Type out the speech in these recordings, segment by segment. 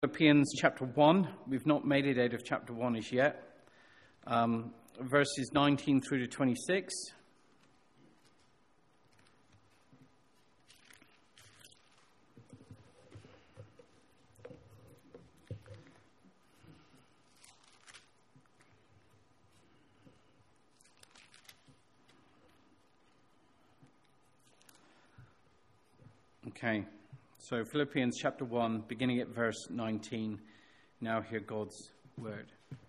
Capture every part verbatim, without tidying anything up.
Philippians chapter one. We've not made it out of chapter one as yet. Um, verses nineteen through to twenty-six. Okay. So Philippians chapter one, beginning at verse nineteen. Now hear God's word.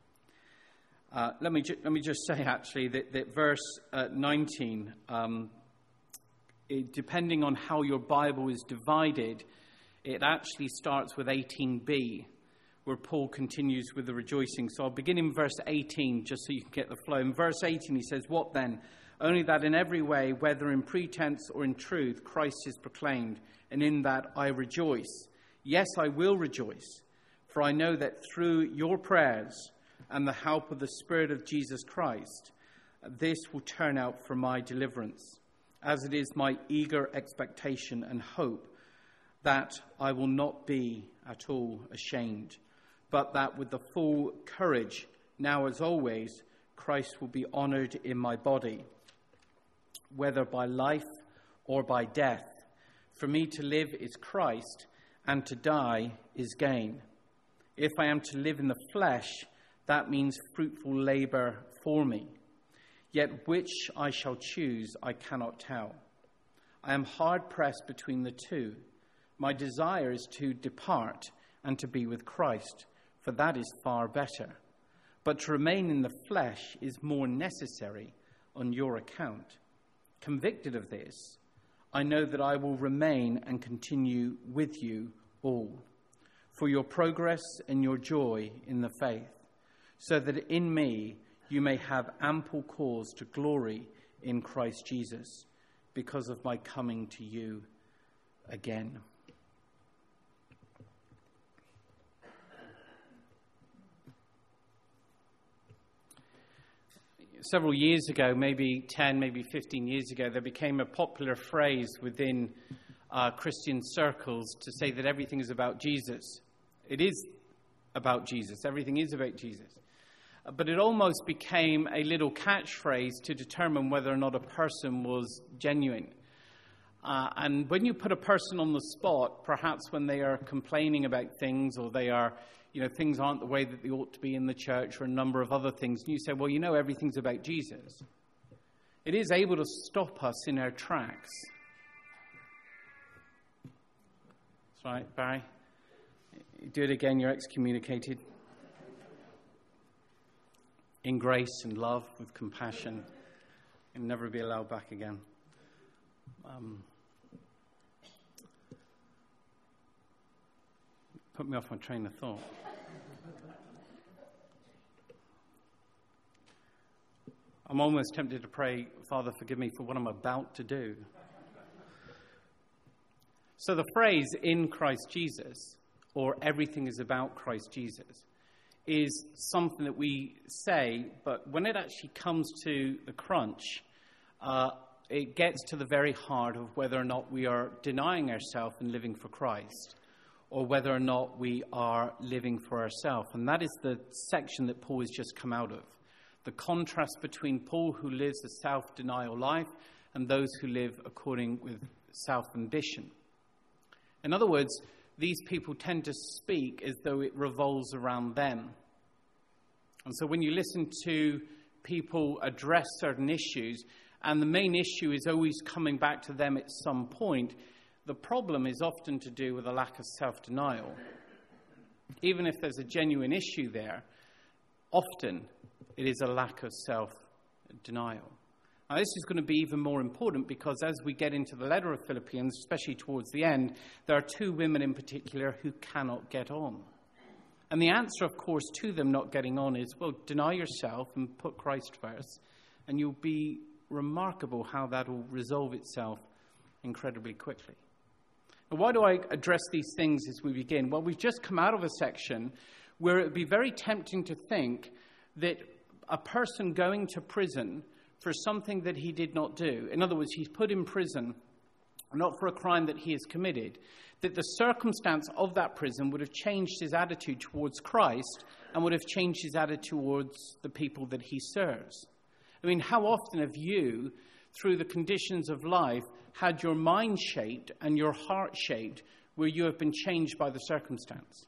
Uh, let me ju- let me just say actually that, that verse uh, nineteen, um, it, depending on how your Bible is divided, it actually starts with eighteen b, where Paul continues with the rejoicing. So I'll begin in verse eighteen, just so you can get the flow. In verse eighteen, he says, "What then? Only that in every way, whether in pretense or in truth, Christ is proclaimed, and in that I rejoice. Yes, I will rejoice, for I know that through your prayers and the help of the Spirit of Jesus Christ, this will turn out for my deliverance, as it is my eager expectation and hope that I will not be at all ashamed, but that with the full courage, now as always, Christ will be honored in my body, whether by life or by death. For me to live is Christ, and to die is gain. If I am to live in the flesh, that means fruitful labor for me. Yet which I shall choose, I cannot tell. I am hard-pressed between the two. My desire is to depart and to be with Christ, for that is far better. But to remain in the flesh is more necessary on your account. Convicted of this, I know that I will remain and continue with you all, for your progress and your joy in the faith, so that in me you may have ample cause to glory in Christ Jesus, because of my coming to you again." Several years ago, maybe ten, maybe fifteen years ago, there became a popular phrase within uh, Christian circles to say that everything is about Jesus. It is about Jesus. Everything is about Jesus. Uh, but it almost became a little catchphrase to determine whether or not a person was genuine. Uh, and when you put a person on the spot, perhaps when they are complaining about things, or they are, you know, things aren't the way that they ought to be in the church, or a number of other things, and you say, well, you know, everything's about Jesus. It is able to stop us in our tracks. That's right, Barry. You do it again, you're excommunicated. In grace and love, with compassion, and never be allowed back again. Um, put me off my train of thought. I'm almost tempted to pray, Father, forgive me for what I'm about to do. So the phrase, in Christ Jesus, or everything is about Christ Jesus, is something that we say, but when it actually comes to the crunch, uh, it gets to the very heart of whether or not we are denying ourselves and living for Christ, or whether or not we are living for ourselves. And that is the section that Paul has just come out of. The contrast between Paul, who lives a self-denial life, and those who live according with self-ambition. In other words, these people tend to speak as though it revolves around them. And so when you listen to people address certain issues, and the main issue is always coming back to them at some point, the problem is often to do with a lack of self-denial. Even if there's a genuine issue there, often it is a lack of self-denial. Now, this is going to be even more important because as we get into the letter of Philippians, especially towards the end, there are two women in particular who cannot get on. And the answer, of course, to them not getting on is, well, deny yourself and put Christ first, and you'll be remarkable how that will resolve itself incredibly quickly. Now, why do I address these things as we begin? Well, we've just come out of a section where it would be very tempting to think that a person going to prison for something that he did not do, in other words, he's put in prison not for a crime that he has committed, that the circumstance of that prison would have changed his attitude towards Christ and would have changed his attitude towards the people that he serves. I mean, how often have you, through the conditions of life, had your mind shaped and your heart shaped where you have been changed by the circumstance?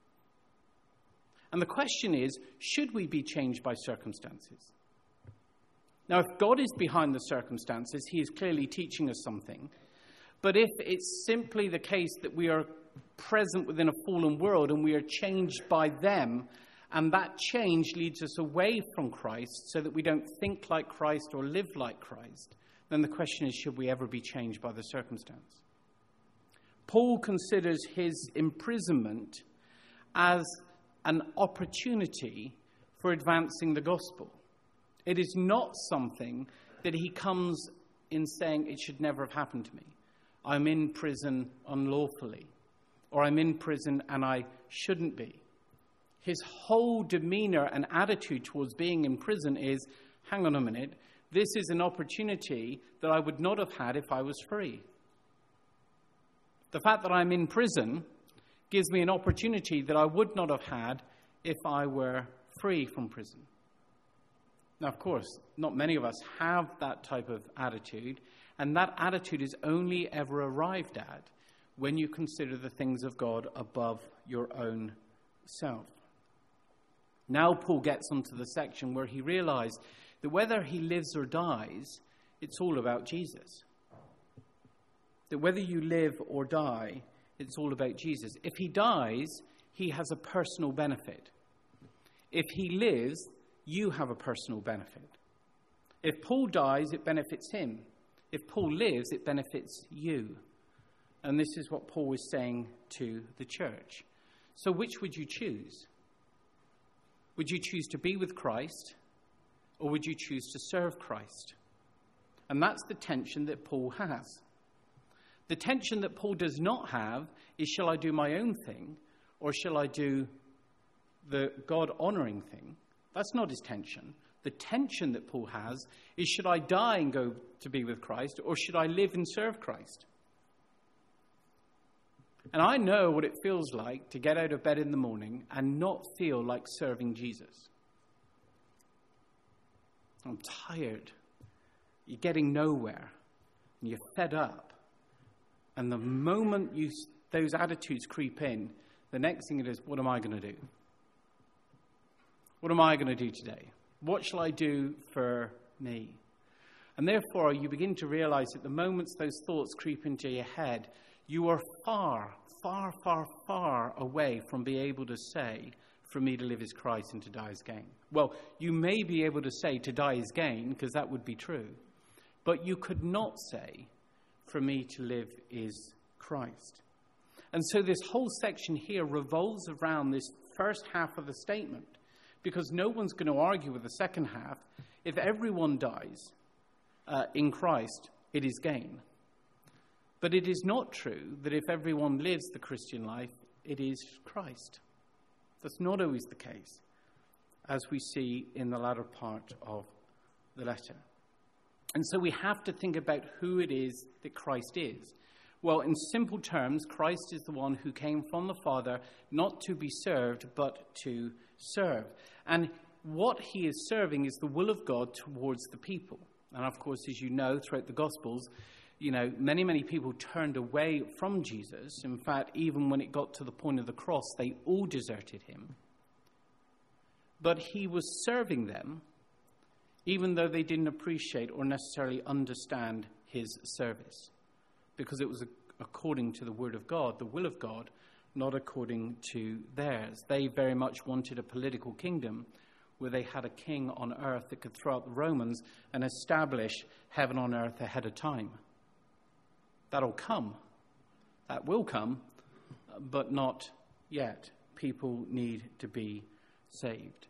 And the question is, should we be changed by circumstances? Now, if God is behind the circumstances, he is clearly teaching us something. But if it's simply the case that we are present within a fallen world and we are changed by them, and that change leads us away from Christ so that we don't think like Christ or live like Christ, then the question is, should we ever be changed by the circumstance? Paul considers his imprisonment as an opportunity for advancing the gospel. It is not something that he comes in saying it should never have happened to me. I'm in prison unlawfully, or I'm in prison and I shouldn't be. His whole demeanor and attitude towards being in prison is, hang on a minute, this is an opportunity that I would not have had if I was free. The fact that I'm in prison gives me an opportunity that I would not have had if I were free from prison. Now, of course, not many of us have that type of attitude, and that attitude is only ever arrived at when you consider the things of God above your own self. Now Paul gets onto the section where he realized that whether he lives or dies, it's all about Jesus. That whether you live or die, it's all about Jesus. If he dies, he has a personal benefit. If he lives, you have a personal benefit. If Paul dies, it benefits him. If Paul lives, it benefits you. And this is what Paul is saying to the church. So which would you choose? Would you choose to be with Christ, or would you choose to serve Christ? And that's the tension that Paul has. The tension that Paul does not have is, shall I do my own thing, or shall I do the God-honoring thing? That's not his tension. The tension that Paul has is, should I die and go to be with Christ, or should I live and serve Christ? And I know what it feels like to get out of bed in the morning and not feel like serving Jesus. I'm tired. You're getting nowhere. And you're fed up. And the moment you those attitudes creep in, the next thing it is, what am I going to do? What am I going to do today? What shall I do for me? And therefore, you begin to realize that the moments those thoughts creep into your head, you are far, far, far, far away from being able to say, for me to live is Christ and to die is gain. Well, you may be able to say to die is gain, because that would be true. But you could not say, for me to live is Christ. And so this whole section here revolves around this first half of the statement, because no one's going to argue with the second half. If everyone dies uh, in Christ, it is gain. But it is not true that if everyone lives the Christian life, it is Christ. That's not always the case, as we see in the latter part of the letter. And so we have to think about who it is that Christ is. Well, in simple terms, Christ is the one who came from the Father not to be served, but to serve. And what he is serving is the will of God towards the people. And of course, as you know, throughout the Gospels, you know, many, many people turned away from Jesus. In fact, even when it got to the point of the cross, they all deserted him. But he was serving them, even though they didn't appreciate or necessarily understand his service, because it was according to the word of God, the will of God, not according to theirs. They very much wanted a political kingdom where they had a king on earth that could throw out the Romans and establish heaven on earth ahead of time. That'll come. That will come, but not yet. People need to be saved.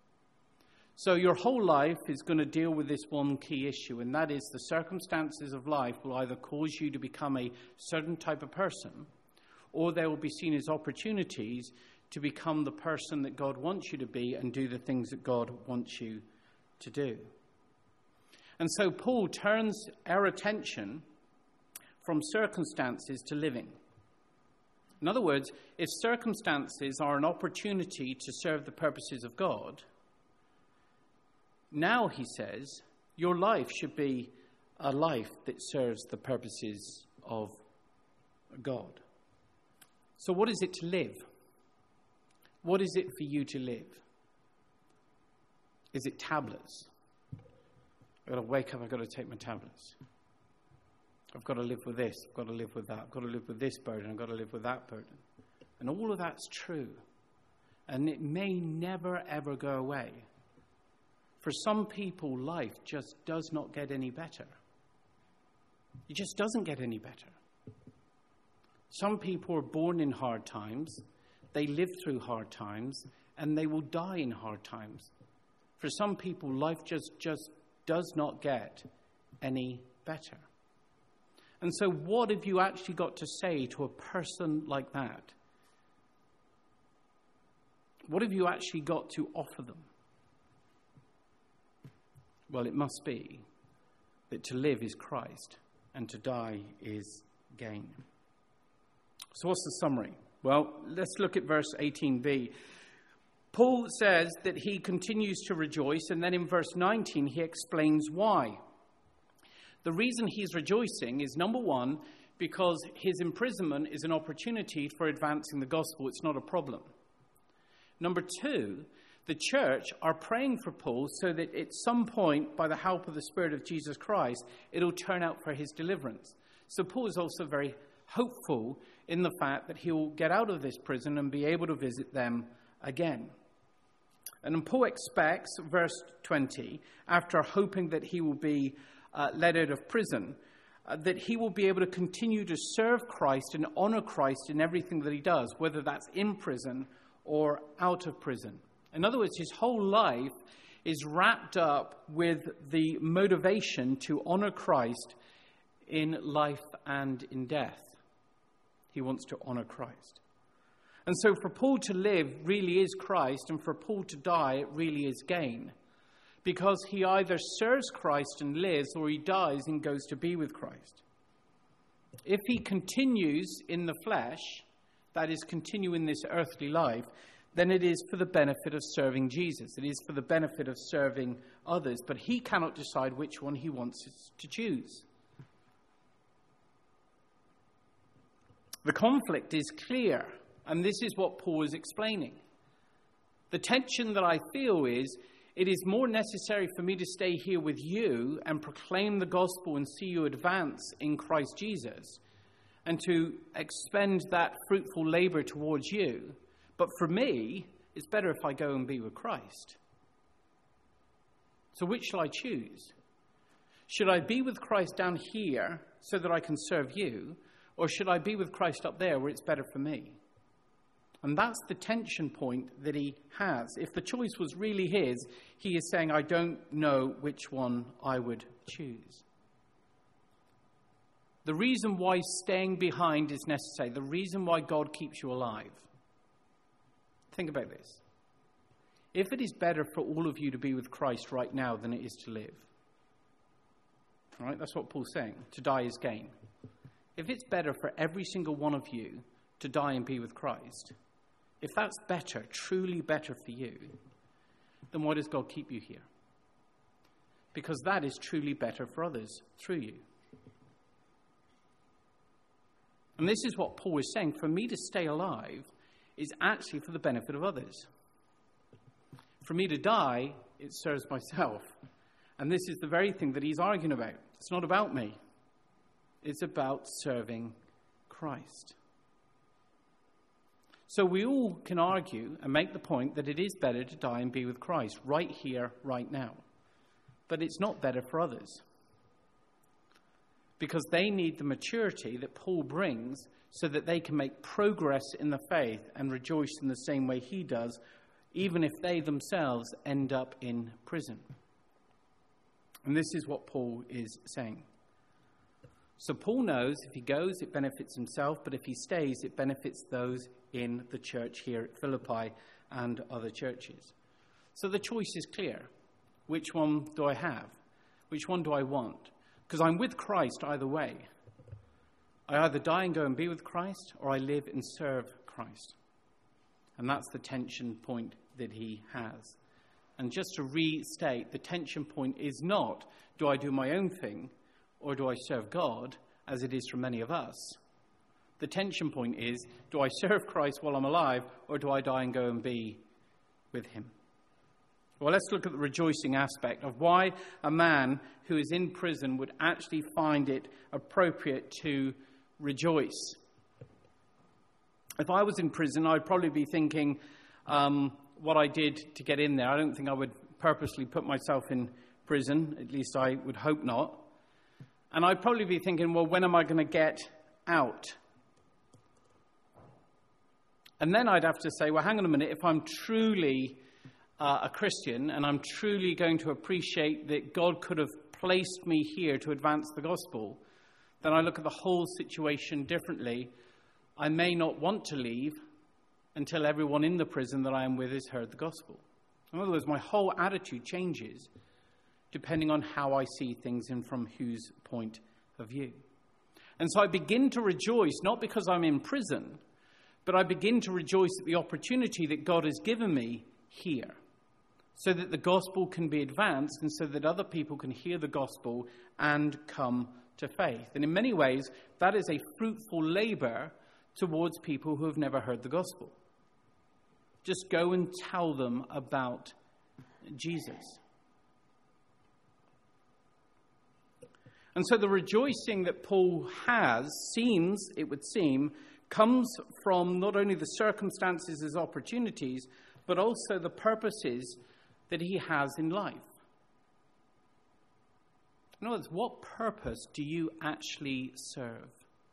So your whole life is going to deal with this one key issue, and that is the circumstances of life will either cause you to become a certain type of person, or they will be seen as opportunities to become the person that God wants you to be and do the things that God wants you to do. And so Paul turns our attention from circumstances to living. In other words, if circumstances are an opportunity to serve the purposes of God, now, he says, your life should be a life that serves the purposes of God. So what is it to live? What is it for you to live? Is it tablets? I've got to wake up, I've got to take my tablets. I've got to live with this, I've got to live with that, I've got to live with this burden, I've got to live with that burden. And all of that's true. And it may never, ever go away. For some people, life just does not get any better. It just doesn't get any better. Some people are born in hard times, they live through hard times, and they will die in hard times. For some people, life just, just does not get any better. And so what have you actually got to say to a person like that? What have you actually got to offer them? Well, it must be that to live is Christ and to die is gain. So what's the summary? Well, let's look at verse eighteen b. Paul says that he continues to rejoice, and then in verse nineteen he explains why. The reason he's rejoicing is, number one, because his imprisonment is an opportunity for advancing the gospel. It's not a problem. Number two, the church are praying for Paul so that at some point, by the help of the Spirit of Jesus Christ, it'll turn out for his deliverance. So Paul is also very hopeful in the fact that he'll get out of this prison and be able to visit them again. And Paul expects, verse twenty, after hoping that he will be uh, let out of prison, uh, that he will be able to continue to serve Christ and honor Christ in everything that he does, whether that's in prison or out of prison. In other words, his whole life is wrapped up with the motivation to honor Christ in life and in death. He wants to honor Christ. And so for Paul to live really is Christ, and for Paul to die, it really is gain. Because he either serves Christ and lives, or he dies and goes to be with Christ. If he continues in the flesh, that is, continue in this earthly life, then it is for the benefit of serving Jesus. It is for the benefit of serving others. But he cannot decide which one he wants to choose. The conflict is clear, and this is what Paul is explaining. The tension that I feel is, it is more necessary for me to stay here with you and proclaim the gospel and see you advance in Christ Jesus, and to expend that fruitful labor towards you. But for me, it's better if I go and be with Christ. So which shall I choose? Should I be with Christ down here so that I can serve you? Or should I be with Christ up there where it's better for me? And that's the tension point that he has. If the choice was really his, he is saying, I don't know which one I would choose. The reason why staying behind is necessary, the reason why God keeps you alive. Think about this. If it is better for all of you to be with Christ right now than it is to live. All right, that's what Paul's saying. To die is gain. If it's better for every single one of you to die and be with Christ, if that's better, truly better for you, then why does God keep you here? Because that is truly better for others through you. And this is what Paul is saying. For me to stay alive is actually for the benefit of others. For me to die, it serves myself. And this is the very thing that he's arguing about. It's not about me. It's about serving Christ. So we all can argue and make the point that it is better to die and be with Christ right here, right now. But it's not better for others. Because they need the maturity that Paul brings so that they can make progress in the faith and rejoice in the same way he does, even if they themselves end up in prison. And this is what Paul is saying. So Paul knows if he goes, it benefits himself, but if he stays, it benefits those in the church here at Philippi and other churches. So the choice is clear. Which one do I have? Which one do I want? Because I'm with Christ either way. I either die and go and be with Christ, or I live and serve Christ. And that's the tension point that he has. And just to restate, the tension point is not, do I do my own thing, or do I serve God, as it is for many of us? The tension point is, do I serve Christ while I'm alive, or do I die and go and be with him? Well, let's look at the rejoicing aspect of why a man who is in prison would actually find it appropriate to rejoice. If I was in prison, I'd probably be thinking um, what I did to get in there. I don't think I would purposely put myself in prison, at least I would hope not. And I'd probably be thinking, well, when am I going to get out? And then I'd have to say, well, hang on a minute, if I'm truly uh, a Christian and I'm truly going to appreciate that God could have placed me here to advance the gospel, then I look at the whole situation differently. I may not want to leave until everyone in the prison that I am with has heard the gospel. In other words, my whole attitude changes depending on how I see things and from whose point of view. And so I begin to rejoice, not because I'm in prison, but I begin to rejoice at the opportunity that God has given me here, so that the gospel can be advanced and so that other people can hear the gospel and come to faith. And in many ways, that is a fruitful labor towards people who have never heard the gospel. Just go and tell them about Jesus. And so the rejoicing that Paul has, seems, it would seem, comes from not only the circumstances as opportunities, but also the purposes that he has in life. In other words, what purpose do you actually serve?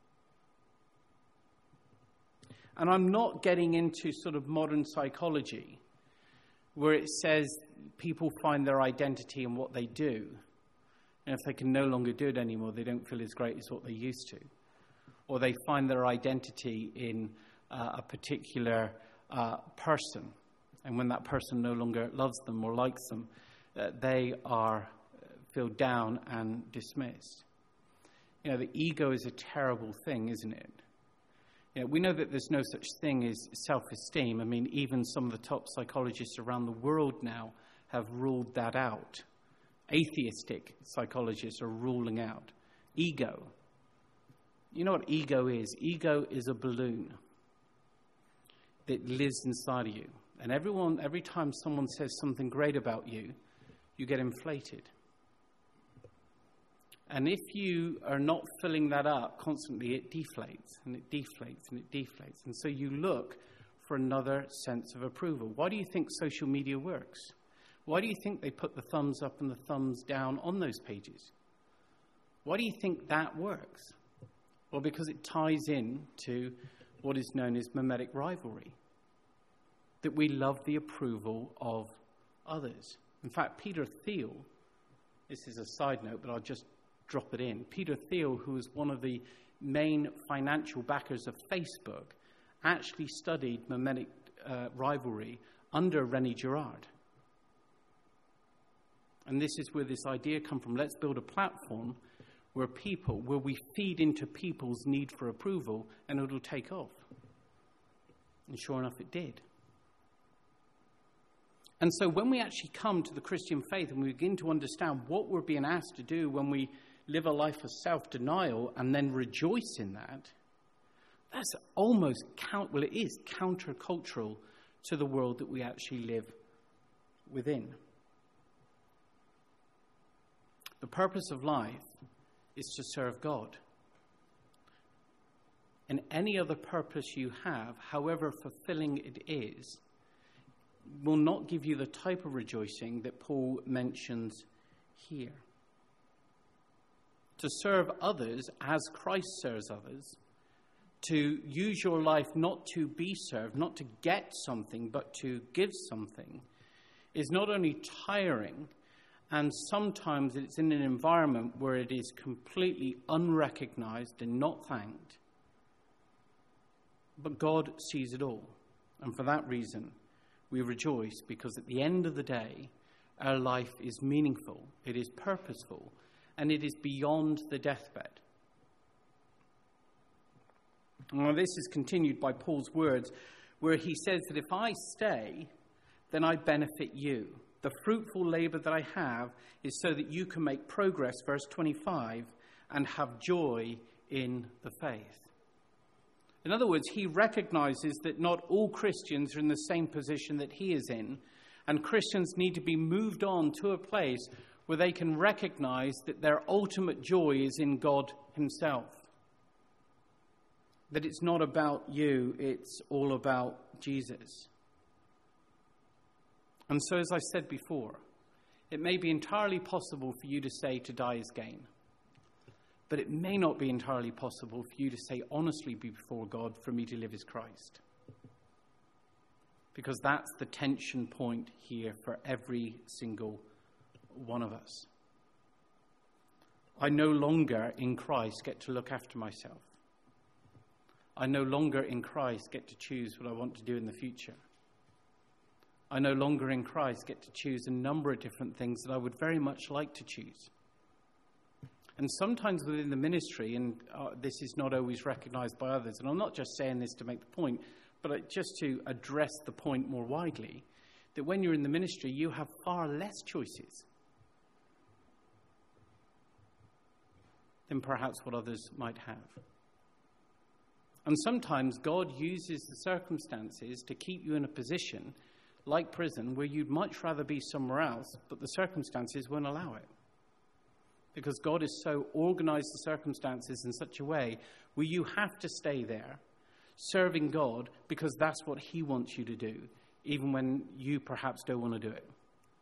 And I'm not getting into sort of modern psychology, where it says people find their identity in what they do. And if they can no longer do it anymore, they don't feel as great as what they used to. Or they find their identity in uh, a particular uh, person. And when that person no longer loves them or likes them, uh, they are feel down and dismissed. You know, the ego is a terrible thing, isn't it? You know, we know that there's no such thing as self-esteem. I mean, even some of the top psychologists around the world now have ruled that out. Atheistic psychologists are ruling out ego. You know what ego is? Ego is a balloon that lives inside of you. And everyone, every time someone says something great about you, you get inflated. And if you are not filling that up constantly, it deflates and it deflates and it deflates. And so you look for another sense of approval. Why do you think social media works? Why do you think they put the thumbs up and the thumbs down on those pages? Why do you think that works? Well, because it ties in to what is known as mimetic rivalry. That we love the approval of others. In fact, Peter Thiel, this is a side note, but I'll just drop it in. Peter Thiel, who was one of the main financial backers of Facebook, actually studied mimetic uh, rivalry under René Girard. And this is where this idea comes from. Let's build a platform where people, where we feed into people's need for approval, and it'll take off. And sure enough, it did. And so when we actually come to the Christian faith and we begin to understand what we're being asked to do when we live a life of self-denial and then rejoice in that, that's almost, count, well, it is countercultural to the world that we actually live within. The purpose of life is to serve God. And any other purpose you have, however fulfilling it is, will not give you the type of rejoicing that Paul mentions here. To serve others as Christ serves others, to use your life not to be served, not to get something, but to give something, is not only tiring, and sometimes it's in an environment where it is completely unrecognized and not thanked, but God sees it all. And for that reason, we rejoice, because at the end of the day, our life is meaningful, it is purposeful, and it is beyond the deathbed. Well, this is continued by Paul's words, where he says that if I stay, then I benefit you. The fruitful labor that I have is so that you can make progress, verse twenty-five, and have joy in the faith. In other words, he recognizes that not all Christians are in the same position that he is in, and Christians need to be moved on to a place where they can recognize that their ultimate joy is in God himself. That it's not about you, it's all about Jesus. And so, as I said before, it may be entirely possible for you to say to die is gain. But it may not be entirely possible for you to say honestly before God, for me to live is Christ. Because that's the tension point here for every single one of us. I no longer in Christ get to look after myself. I no longer in Christ get to choose what I want to do in the future. I no longer in Christ get to choose a number of different things that I would very much like to choose. And sometimes within the ministry, and uh, this is not always recognized by others, and I'm not just saying this to make the point, but just to address the point more widely, that when you're in the ministry, you have far less choices than perhaps what others might have. And sometimes God uses the circumstances to keep you in a position like prison where you'd much rather be somewhere else, but the circumstances won't allow it. Because God has so organized the circumstances in such a way where you have to stay there serving God because that's what he wants you to do, even when you perhaps don't want to do it.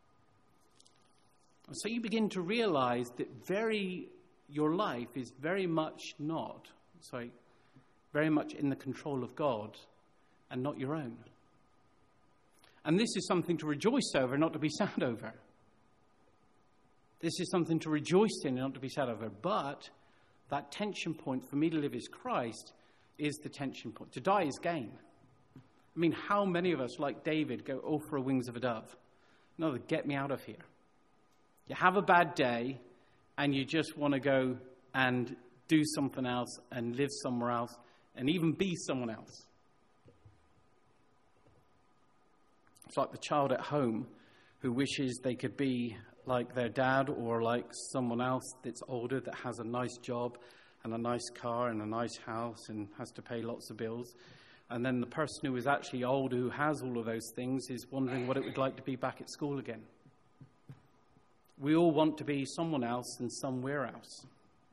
So you begin to realize that very your life is very much not, sorry, very much in the control of God and not your own. And this is something to rejoice over, not to be sad over. This is something to rejoice in and not to be sad over. But that tension point, for me to live is Christ, is the tension point. To die is gain. I mean, how many of us, like David, go, oh, for wings of a dove? No, get me out of here. You have a bad day, and you just want to go and do something else and live somewhere else and even be someone else. It's like the child at home who wishes they could be like their dad or like someone else that's older that has a nice job and a nice car and a nice house and has to pay lots of bills. And then the person who is actually old, who has all of those things, is wondering what it would like to be back at school again. We all want to be someone else and somewhere else.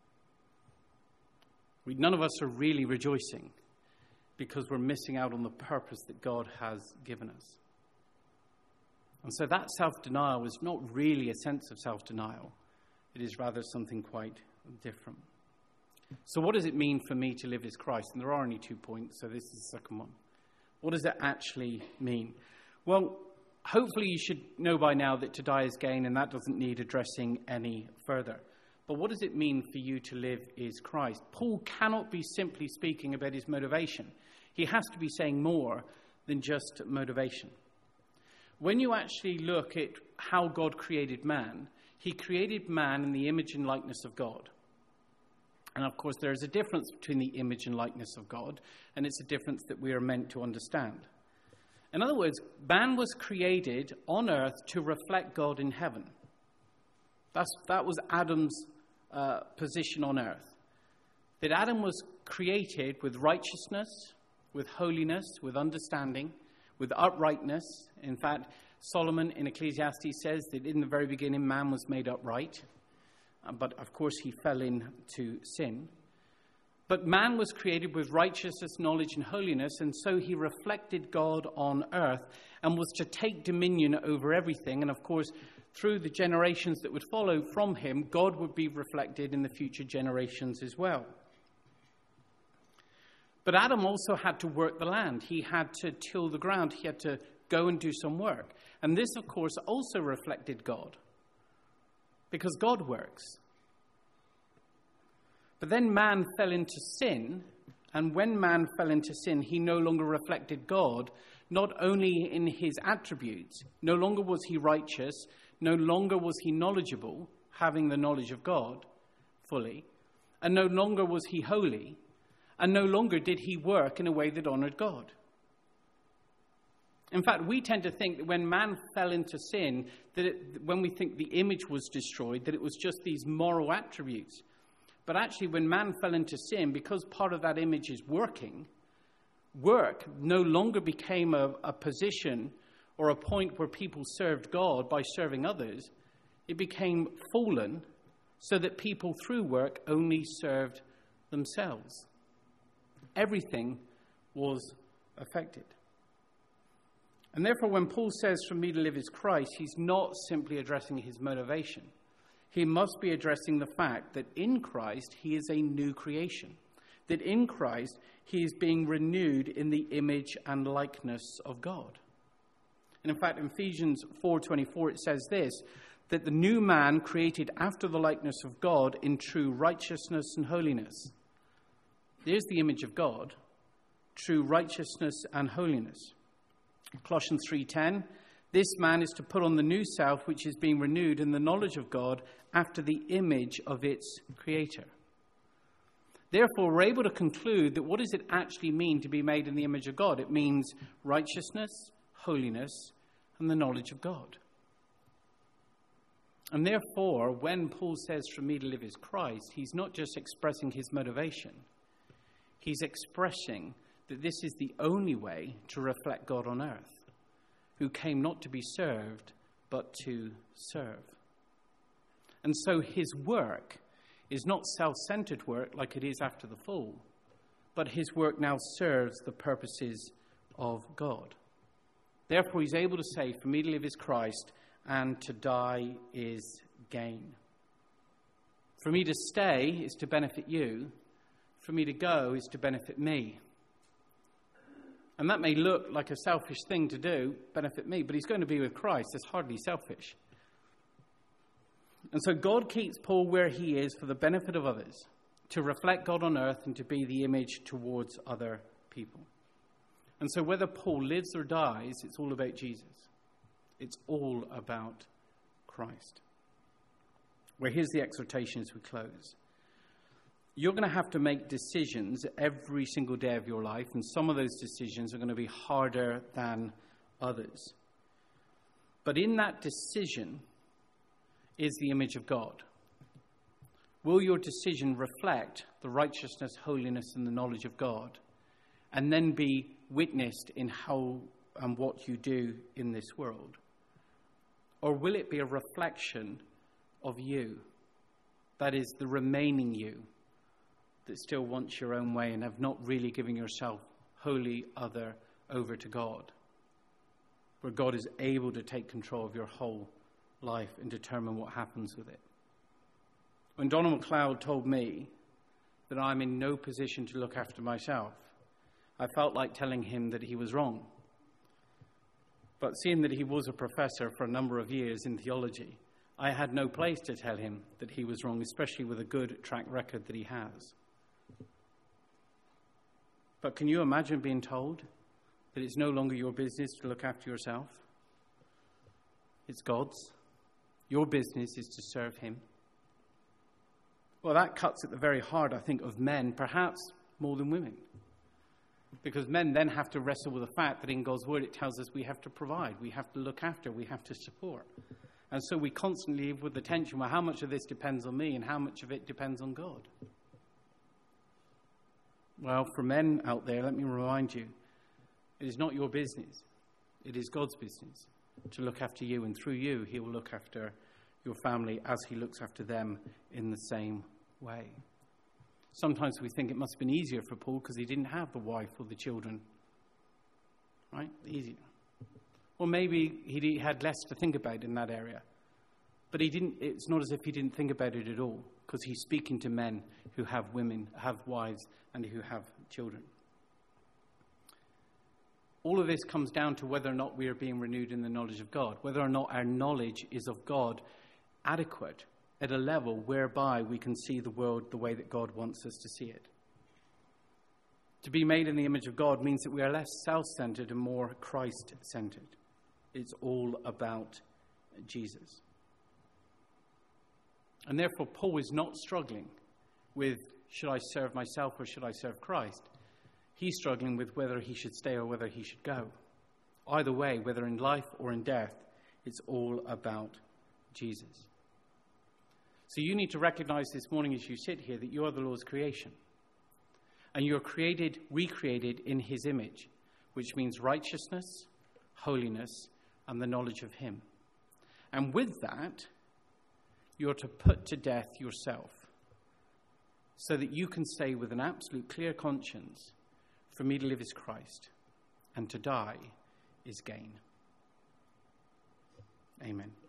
We, none of us are really rejoicing because we're missing out on the purpose that God has given us. And so that self-denial is not really a sense of self-denial. It is rather something quite different. So what does it mean for me to live as Christ? And there are only two points, so this is the second one. What does it actually mean? Well, hopefully you should know by now that to die is gain, and that doesn't need addressing any further. But what does it mean for you to live is Christ? Paul cannot be simply speaking about his motivation. He has to be saying more than just motivation. When you actually look at how God created man, he created man in the image and likeness of God. And of course, there is a difference between the image and likeness of God, and it's a difference that we are meant to understand. In other words, man was created on earth to reflect God in heaven. That's, that was Adam's uh, position on earth. That Adam was created with righteousness, with holiness, with understanding, with uprightness. In fact, Solomon in Ecclesiastes says that in the very beginning man was made upright. But of course he fell into sin. But man was created with righteousness, knowledge, and holiness, and so he reflected God on earth and was to take dominion over everything. And of course, through the generations that would follow from him, God would be reflected in the future generations as well. But Adam also had to work the land. He had to till the ground. He had to go and do some work. And this, of course, also reflected God, because God works. But then man fell into sin, and when man fell into sin, he no longer reflected God, not only in his attributes. No longer was he righteous, no longer was he knowledgeable, having the knowledge of God fully, and no longer was he holy, and no longer did he work in a way that honored God. In fact, we tend to think that when man fell into sin, that it, when we think the image was destroyed, that it was just these moral attributes. But actually, when man fell into sin, because part of that image is working, work no longer became a, a position or a point where people served God by serving others. It became fallen so that people through work only served themselves. Everything was affected. And therefore, when Paul says, for me to live is Christ, he's not simply addressing his motivation. He must be addressing the fact that in Christ, he is a new creation. That in Christ, he is being renewed in the image and likeness of God. And in fact, in Ephesians four twenty-four, it says this, that the new man created after the likeness of God in true righteousness and holiness. There's the image of God, true righteousness and holiness. Colossians three ten, this man is to put on the new self, which is being renewed in the knowledge of God after the image of its creator. Therefore, we're able to conclude that what does it actually mean to be made in the image of God? It means righteousness, holiness, and the knowledge of God. And therefore, when Paul says, for me to live is Christ, he's not just expressing his motivation. He's expressing that this is the only way to reflect God on earth, who came not to be served, but to serve. And so his work is not self-centered work like it is after the fall, but his work now serves the purposes of God. Therefore, he's able to say, for me to live is Christ, and to die is gain. For me to stay is to benefit you. For me to go is to benefit me. And that may look like a selfish thing to do, benefit me, but he's going to be with Christ. That's hardly selfish. And so God keeps Paul where he is for the benefit of others, to reflect God on earth and to be the image towards other people. And so whether Paul lives or dies, it's all about Jesus. It's all about Christ. Well, here's the exhortation as we close. You're going to have to make decisions every single day of your life, and some of those decisions are going to be harder than others. But in that decision is the image of God. Will your decision reflect the righteousness, holiness, and the knowledge of God, and then be witnessed in how and what you do in this world? Or will it be a reflection of you? That is, the remaining you that still wants your own way and have not really given yourself wholly other over to God, where God is able to take control of your whole life and determine what happens with it. When Donald MacLeod told me that I'm in no position to look after myself, I felt like telling him that he was wrong. But seeing that he was a professor for a number of years in theology, I had no place to tell him that he was wrong, especially with a good track record that he has. But can you imagine being told that it's no longer your business to look after yourself? It's God's. Your business is to serve him. Well, that cuts at the very heart, I think, of men, perhaps more than women. Because men then have to wrestle with the fact that in God's word it tells us we have to provide, we have to look after, we have to support. And so we constantly live with the tension, well, how much of this depends on me and how much of it depends on God? Well, for men out there, let me remind you, it is not your business. It is God's business to look after you, and through you, he will look after your family as he looks after them in the same way. Sometimes we think it must have been easier for Paul because he didn't have the wife or the children. Right? Easier. Or maybe he had less to think about in that area. But he didn't. It's not as if he didn't think about it at all, because he's speaking to men who have women, have wives, and who have children. All of this comes down to whether or not we are being renewed in the knowledge of God, whether or not our knowledge is of God adequate at a level whereby we can see the world the way that God wants us to see it. To be made in the image of God means that we are less self-centered and more Christ-centered. It's all about Jesus. And therefore, Paul is not struggling with Should I serve myself or should I serve Christ? He's struggling with whether he should stay or whether he should go. Either way, whether in life or in death, it's all about Jesus. So you need to recognize this morning as you sit here that you are the Lord's creation. And you're created, recreated in his image, which means righteousness, holiness, and the knowledge of him. And with that, you're to put to death yourself so that you can say with an absolute clear conscience, for me to live is Christ, and to die is gain. Amen.